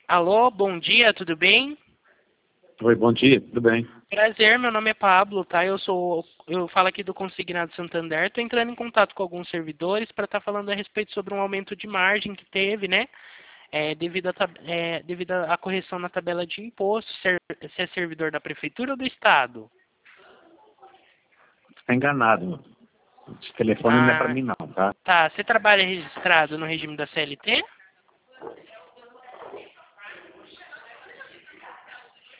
Alô, bom dia, tudo bem? Oi, bom dia, tudo bem? Prazer, meu nome é Pablo, tá? Eu falo aqui do Consignado Santander. Estou entrando em contato com alguns servidores para estar falando a respeito sobre um aumento de margem que teve, né? Devido à correção na tabela de imposto, se é servidor da prefeitura ou do estado? Você está enganado. Esse telefone não é para Ah, mim não, tá? tá. Você trabalha registrado no regime da CLT?